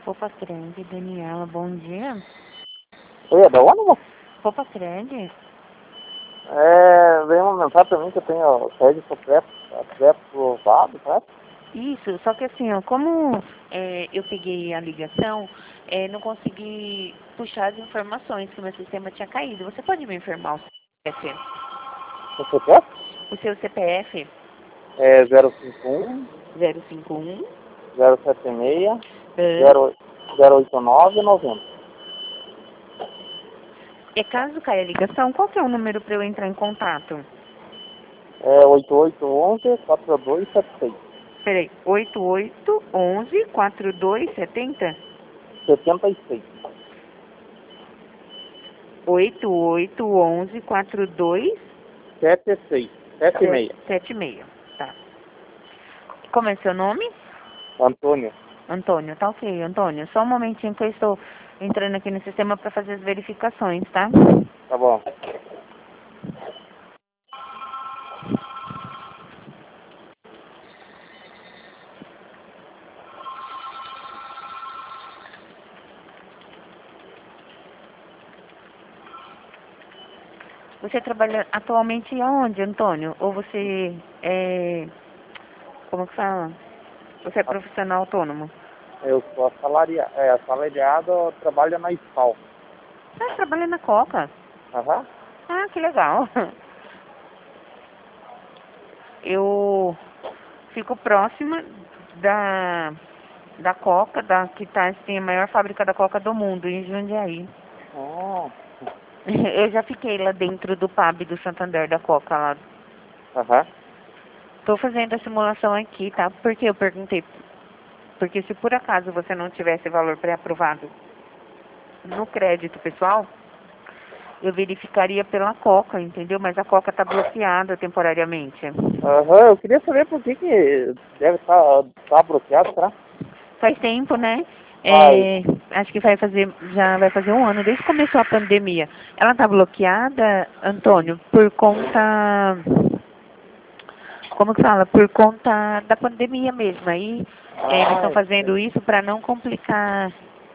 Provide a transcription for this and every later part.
Roupa Grande, Daniela, bom dia. Oi, é da onde, moço? Roupa Grande? Veio uma mensagem pra mim que eu tenho crédito pré-aprovado, né? Isso, só que assim, ó, como eu peguei a ligação, não consegui puxar as informações que o meu sistema tinha caído. Você pode me informar o CPF? Você quer? O seu CPF? É 051 051 076 ah, 089 90. E caso caia a ligação, qual que é o número para eu entrar em contato? É 8811 4276 Peraí, 8811 4270? 76 8811 4276. 76. Tá. Como é seu nome? Antônio. Antônio, tá ok, Antônio. Só um momentinho que eu estou entrando aqui no sistema para fazer as verificações, tá? Tá bom. Você trabalha atualmente aonde, Antônio? Ou você é... Como que fala? Você é profissional autônomo? Eu sou assalariado, eu trabalho na SPAL. Ah, trabalha na Coca. Aham. Ah, que legal. Eu fico próxima da Coca, que tem a maior fábrica da Coca do mundo, em Jundiaí. Oh. Eu já fiquei lá dentro do pub do Santander da Coca lá. Aham. Tô fazendo a simulação aqui, tá? Porque eu perguntei. Porque se por acaso você não tivesse valor pré-aprovado no crédito pessoal, eu verificaria pela Coca, entendeu? Mas a Coca tá bloqueada temporariamente. Aham, eu queria saber por que deve estar bloqueado, será? Faz tempo, né? Ai, Acho que já vai fazer um ano desde que começou a pandemia. Ela tá bloqueada, Antônio, por conta, como que fala? Por conta da pandemia mesmo. Aí eles estão ai, fazendo isso para não complicar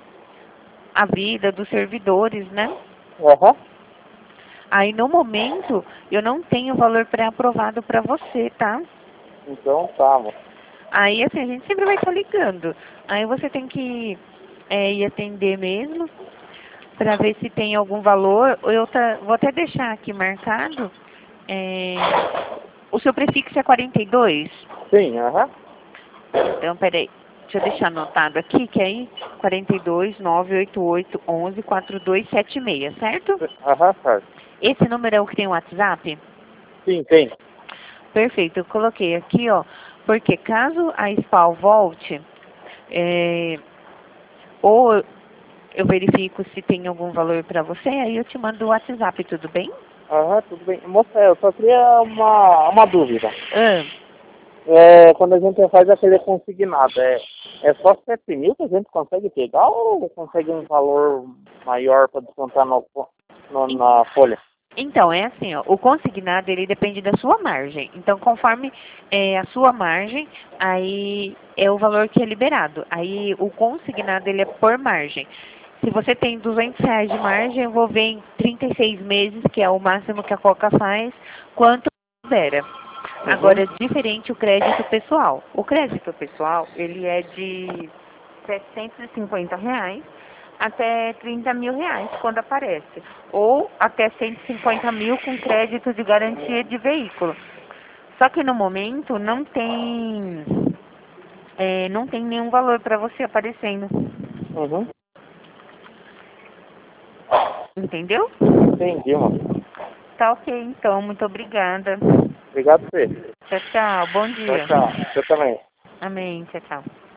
a vida dos servidores, né? aham, Aí no momento eu não tenho valor pré-aprovado para você, tá? então tá, moço. Aí assim, a gente sempre vai estar ligando. Aí você tem que ir atender mesmo para ver se tem algum valor. Vou até deixar aqui marcado. é, o seu prefixo é 42? Sim, aham, Então, peraí. Deixa eu deixar anotado aqui, que aí 42 988 11 4276, certo? aham, certo. Esse número é o que tem o WhatsApp? Sim, tem. Perfeito, eu coloquei aqui, ó, porque caso a SPAL volte, é, ou eu verifico se tem algum valor para você, aí eu te mando o WhatsApp, tudo bem? Aham, tudo bem. Moça, eu só queria uma dúvida. Ah, Quando a gente faz aquele consignado, é só 7 mil que a gente consegue pegar ou consegue um valor maior para descontar na folha? então, é assim, ó, o consignado, ele depende da sua margem. Então, conforme a sua margem, aí é o valor que é liberado. Aí, o consignado, ele é por margem. Se você tem R$ 200 de margem, eu vou ver em 36 meses, que é o máximo que a Coca faz, quanto libera. Uhum. Agora, é diferente o crédito pessoal. O crédito pessoal, ele é de R$ 750 até R$ 30.000 quando aparece. Ou até 150 mil com crédito de garantia de veículo. Só que no momento não tem nenhum valor para você aparecendo. Uhum. Entendeu? Entendi, moça. Tá ok, então. Muito obrigada. Obrigado por você. Tchau, tchau. Bom Tchau, dia. tchau. Você também. Amém. Tchau, tchau.